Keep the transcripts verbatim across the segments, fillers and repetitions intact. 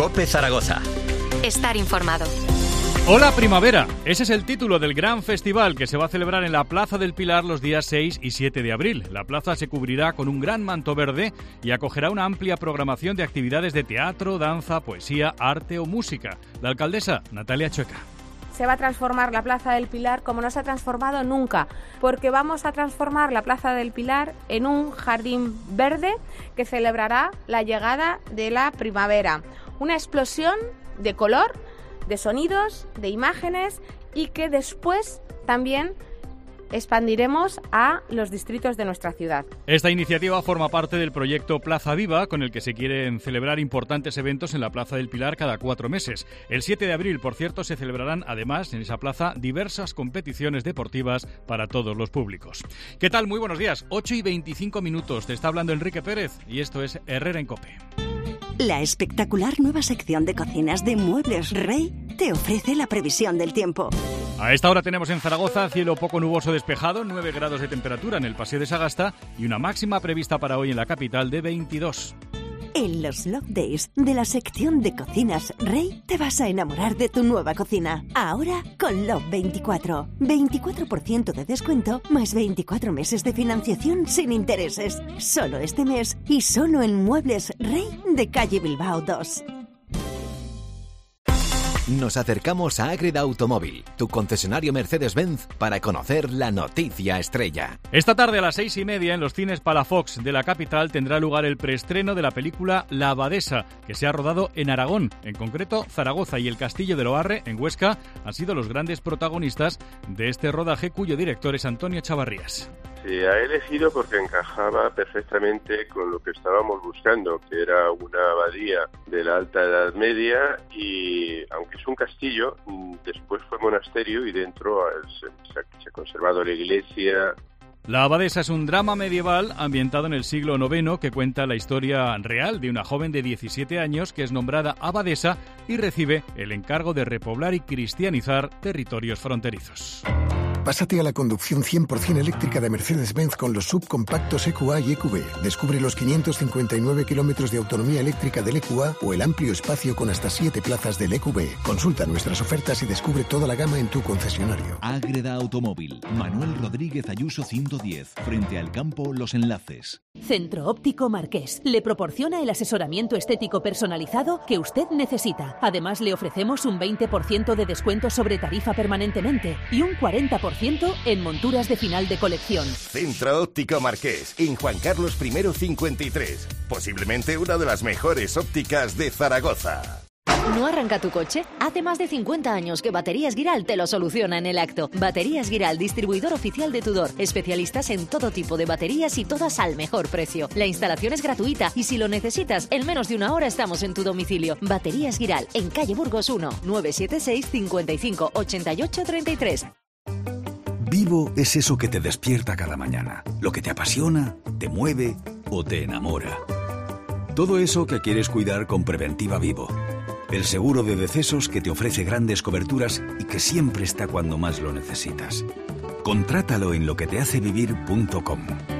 COPE Zaragoza. Estar informado. Hola Primavera, ese es el título del gran festival que se va a celebrar en la Plaza del Pilar los días seis y siete de abril. La plaza se cubrirá con un gran manto verde y acogerá una amplia programación de actividades de teatro, danza, poesía, arte o música. La alcaldesa, Natalia Chueca. Se va a transformar la Plaza del Pilar como no se ha transformado nunca, porque vamos a transformar la Plaza del Pilar en un jardín verde que celebrará la llegada de la primavera. Una explosión de color, de sonidos, de imágenes y que después también expandiremos a los distritos de nuestra ciudad. Esta iniciativa forma parte del proyecto Plaza Viva, con el que se quieren celebrar importantes eventos en la Plaza del Pilar cada cuatro meses. El siete de abril, por cierto, se celebrarán además en esa plaza diversas competiciones deportivas para todos los públicos. ¿Qué tal? Muy buenos días. ocho y veinticinco minutos. Te está hablando Enrique Pérez y esto es Herrera en COPE. La espectacular nueva sección de cocinas de Muebles Rey te ofrece la previsión del tiempo. A esta hora tenemos en Zaragoza cielo poco nuboso despejado, nueve grados de temperatura en el Paseo de Sagasta y una máxima prevista para hoy en la capital de veintidós. En los Love Days de la sección de Cocinas Rey te vas a enamorar de tu nueva cocina. Ahora con Love veinticuatro. veinticuatro por ciento de descuento más veinticuatro meses de financiación sin intereses. Solo este mes y solo en Muebles Rey de calle Bilbao dos. Nos acercamos a Ágreda Automóvil, tu concesionario Mercedes-Benz, para conocer la noticia estrella. Esta tarde a las seis y media en los cines Palafox de la capital tendrá lugar el preestreno de la película La Abadesa, que se ha rodado en Aragón. En concreto, Zaragoza y el Castillo de Loarre, en Huesca, han sido los grandes protagonistas de este rodaje, cuyo director es Antonio Chavarrías. Se ha elegido porque encajaba perfectamente con lo que estábamos buscando, que era una abadía de la Alta Edad Media y, aunque es un castillo, después fue monasterio y dentro se, se ha conservado la iglesia. La Abadesa es un drama medieval ambientado en el siglo noveno que cuenta la historia real de una joven de diecisiete años que es nombrada abadesa y recibe el encargo de repoblar y cristianizar territorios fronterizos. Pásate a la conducción cien por ciento eléctrica de Mercedes-Benz con los subcompactos E Q A y E Q B. Descubre los quinientos cincuenta y nueve kilómetros de autonomía eléctrica del E Q A o el amplio espacio con hasta siete plazas del E Q B. Consulta nuestras ofertas y descubre toda la gama en tu concesionario. Ágreda Automóvil. Manuel Rodríguez Ayuso ciento diez. Frente al campo Los Enlaces. Centro Óptico Marqués. Le proporciona el asesoramiento estético personalizado que usted necesita. Además, le ofrecemos un veinte por ciento de descuento sobre tarifa permanentemente y un cuarenta por ciento en monturas de final de colección. Centro Óptico Marqués, en Juan Carlos primero cincuenta y tres. Posiblemente una de las mejores ópticas de Zaragoza. ¿No arranca tu coche? Hace más de cincuenta años que Baterías Guiral te lo soluciona en el acto. Baterías Guiral, distribuidor oficial de Tudor. Especialistas en todo tipo de baterías y todas al mejor precio. La instalación es gratuita y si lo necesitas, en menos de una hora estamos en tu domicilio. Baterías Guiral, en calle Burgos uno, nueve siete seis, cincuenta y cinco, ochenta y ocho, treinta y tres. Vivo es eso que te despierta cada mañana, lo que te apasiona, te mueve o te enamora. Todo eso que quieres cuidar con Preventiva Vivo. El seguro de decesos que te ofrece grandes coberturas y que siempre está cuando más lo necesitas. Contrátalo en lo que te hace vivir punto com.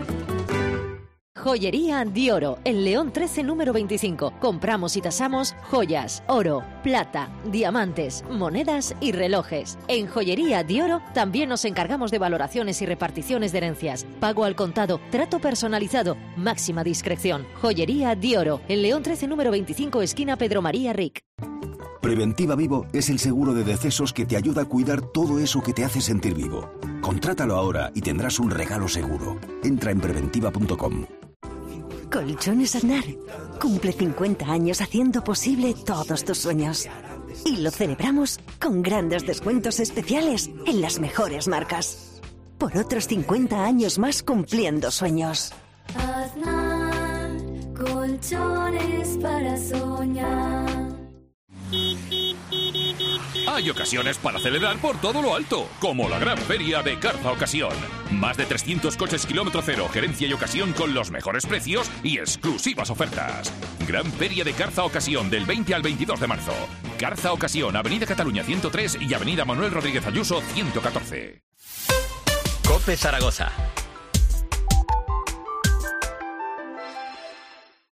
Joyería Dioro, en León trece número veinticinco. Compramos y tasamos joyas, oro, plata, diamantes, monedas y relojes. En Joyería Dioro también nos encargamos de valoraciones y reparticiones de herencias. Pago al contado, trato personalizado, máxima discreción. Joyería Dioro, en León trece número veinticinco, esquina Pedro María Ric. Preventiva Vivo es el seguro de decesos que te ayuda a cuidar todo eso que te hace sentir vivo. Contrátalo ahora y tendrás un regalo seguro. Entra en preventiva punto com. Colchones Aznar cumple cincuenta años haciendo posible todos tus sueños. Y lo celebramos con grandes descuentos especiales en las mejores marcas. Por otros cincuenta años más cumpliendo sueños. Aznar, colchones para soñar. Hay ocasiones para celebrar por todo lo alto, como la gran feria de Carza Ocasión. Más de trescientos coches kilómetro cero, gerencia y ocasión con los mejores precios y exclusivas ofertas. Gran feria de Carza Ocasión del veinte al veintidós de marzo. Carza Ocasión, Avenida Cataluña ciento tres y Avenida Manuel Rodríguez Ayuso ciento catorce. COPE Zaragoza.